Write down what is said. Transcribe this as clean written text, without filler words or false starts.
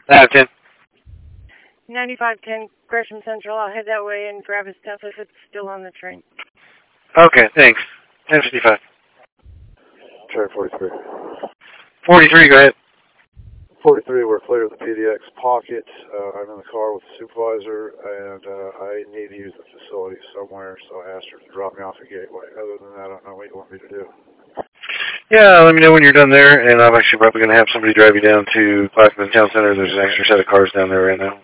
10. 9510 Gresham Central. I'll head that way and grab his stuff if it's still on the train. Okay, thanks. 10:55. Train 43. 43, go ahead. 43, we're clear of the PDX pocket. I'm in the car with the supervisor, and I need to use the facility somewhere, so I asked her to drop me off at Gateway. Other than that, I don't know what you want me to do. Yeah, let me know when you're done there, and I'm actually probably going to have somebody drive you down to Clackamas Town Center. There's an extra set of cars down there right now.